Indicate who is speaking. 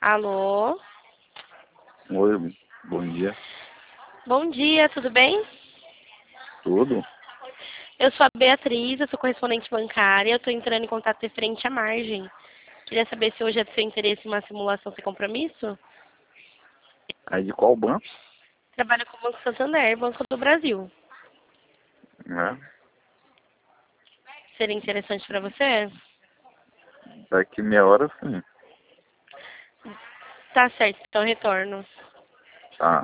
Speaker 1: Alô?
Speaker 2: Oi, bom dia.
Speaker 1: Bom dia, tudo bem?
Speaker 2: Tudo?
Speaker 1: Eu sou a Beatriz, eu sou correspondente bancária, eu estou entrando em contato referente à margem. Queria saber se hoje é do seu interesse uma simulação sem compromisso?
Speaker 2: Aí de qual banco?
Speaker 1: Trabalho com o Banco Santander, Banco do Brasil.
Speaker 2: Né?
Speaker 1: Seria interessante para você?
Speaker 2: Daqui meia hora sim.
Speaker 1: Tá certo, então eu retorno.
Speaker 2: Tá.